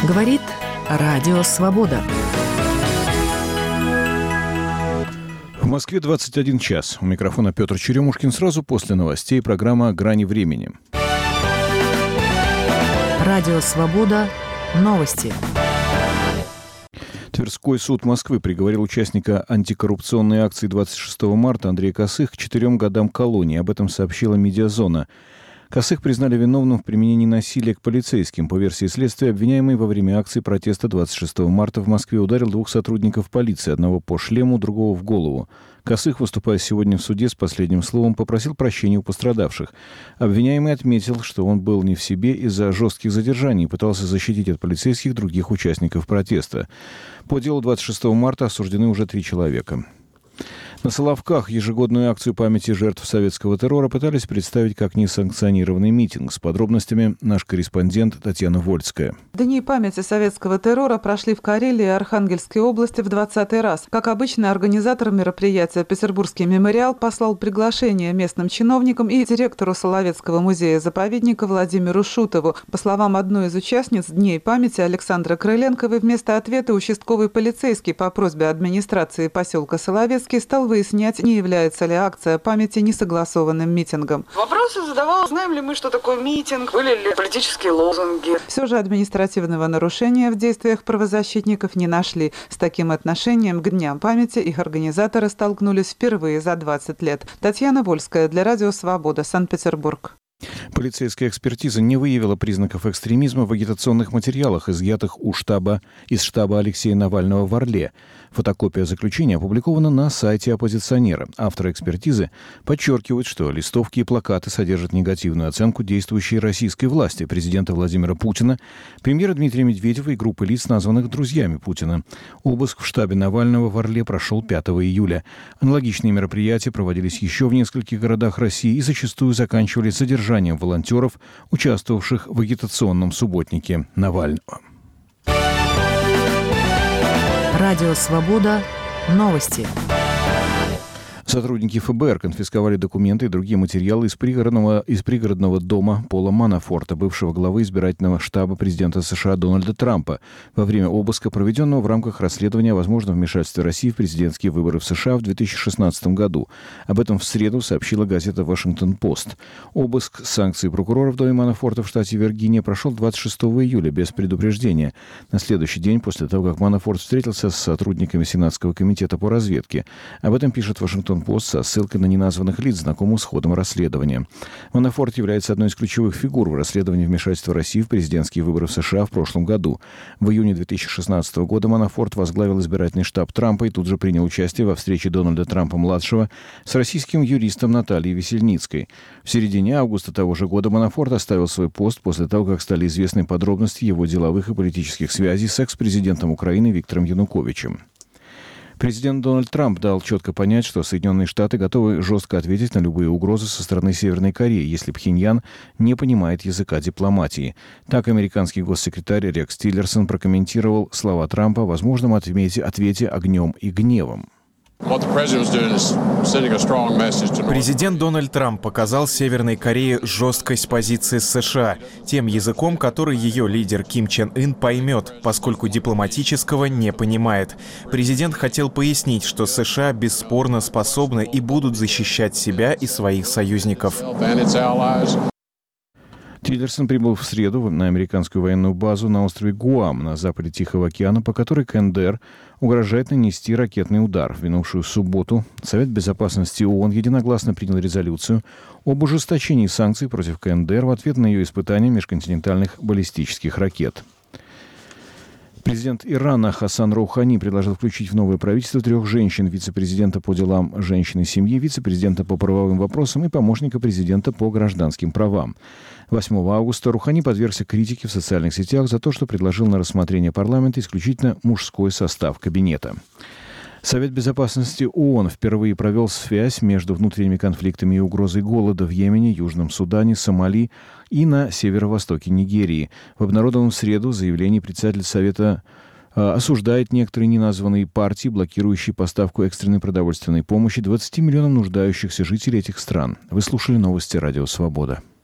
Говорит Радио Свобода. В Москве 21 час. У микрофона Петр Черемушкин. Сразу после новостей программа «Грани времени». Радио Свобода. Новости. Тверской суд Москвы приговорил участника антикоррупционной акции 26 марта Андрея Косых к 4 годам колонии. Об этом сообщила «Медиазона». Косых признали виновным в применении насилия к полицейским. По версии следствия, обвиняемый во время акции протеста 26 марта в Москве ударил двух сотрудников полиции, одного по шлему, другого в голову. Косых, выступая сегодня в суде с последним словом, попросил прощения у пострадавших. Обвиняемый отметил, что он был не в себе из-за жестких задержаний и пытался защитить от полицейских других участников протеста. По делу 26 марта осуждены уже 3 человека. На Соловках ежегодную акцию памяти жертв советского террора пытались представить как несанкционированный митинг. С подробностями наш корреспондент Татьяна Вольская. Дни памяти советского террора прошли в Карелии и Архангельской области в 20-й раз. Как обычно, организатор мероприятия «Петербургский мемориал» послал приглашение местным чиновникам и директору Соловецкого музея-заповедника Владимиру Шутову. По словам одной из участниц Дней памяти Александры Крыленковой, вместо ответа участковый полицейский по просьбе администрации поселка Соловецкий стал выяснять, не является ли акция памяти несогласованным митингом. Вопросы задавал, знаем ли мы, что такое митинг, были ли политические лозунги. Все же административного нарушения в действиях правозащитников не нашли. С таким отношением к Дням памяти их организаторы столкнулись впервые за 20 лет. Татьяна Вольская для Радио Свобода, Санкт-Петербург. Полицейская экспертиза не выявила признаков экстремизма в агитационных материалах, изъятых из штаба Алексея Навального в Орле. Фотокопия заключения опубликована на сайте оппозиционера. Авторы экспертизы подчеркивают, что листовки и плакаты содержат негативную оценку действующей российской власти, президента Владимира Путина, премьера Дмитрия Медведева и группы лиц, названных друзьями Путина. Обыск в штабе Навального в Орле прошел 5 июля. Аналогичные мероприятия проводились еще в нескольких городах России и зачастую заканчивались задержанием волонтеров, участвовавших в агитационном субботнике Навального. Радио Свобода. Новости. Сотрудники ФБР конфисковали документы и другие материалы из пригородного дома Пола Манафорта, бывшего главы избирательного штаба президента США Дональда Трампа, во время обыска, проведенного в рамках расследования о возможном вмешательстве России в президентские выборы в США в 2016 году. Об этом в среду сообщила газета «Вашингтон-Пост». Обыск с санкцией прокурора в доме Манафорта в штате Виргиния прошел 26 июля без предупреждения, на следующий день после того, как Манафорт встретился с сотрудниками Сенатского комитета по разведке. Об этом пишет «Вашингтон-Пост» со ссылкой на неназванных лиц, знакомых с ходом расследования. Манафорт является одной из ключевых фигур в расследовании вмешательства России в президентские выборы в США в прошлом году. В июне 2016 года Манафорт возглавил избирательный штаб Трампа и тут же принял участие во встрече Дональда Трампа-младшего с российским юристом Натальей Весельницкой. В середине августа того же года Манафорт оставил свой пост после того, как стали известны подробности его деловых и политических связей с экс-президентом Украины Виктором Януковичем. Президент Дональд Трамп дал четко понять, что Соединенные Штаты готовы жестко ответить на любые угрозы со стороны Северной Кореи, если Пхеньян не понимает языка дипломатии. Так американский госсекретарь Рекс Тиллерсон прокомментировал слова Трампа о возможном ответе огнем и гневом. Президент Дональд Трамп показал Северной Корее жесткость позиции США, тем языком, который ее лидер Ким Чен Ын поймет, поскольку дипломатического не понимает. Президент хотел пояснить, что США бесспорно способны и будут защищать себя и своих союзников. Тиллерсон прибыл в среду на американскую военную базу на острове Гуам на западе Тихого океана, по которой КНДР угрожает нанести ракетный удар. В минувшую субботу Совет безопасности ООН единогласно принял резолюцию об ужесточении санкций против КНДР в ответ на ее испытания межконтинентальных баллистических ракет. Президент Ирана Хасан Роухани предложил включить в новое правительство 3 женщин: вице-президента по делам женщин и семьи, вице-президента по правовым вопросам и помощника президента по гражданским правам. 8 августа Роухани подвергся критике в социальных сетях за то, что предложил на рассмотрение парламента исключительно мужской состав кабинета. Совет безопасности ООН впервые провел связь между внутренними конфликтами и угрозой голода в Йемене, Южном Судане, Сомали и на северо-востоке Нигерии. В обнародованном в среду заявлении председатель Совета осуждает некоторые неназванные партии, блокирующие поставку экстренной продовольственной помощи 20 миллионам нуждающихся жителей этих стран. Вы слушали новости Радио Свобода.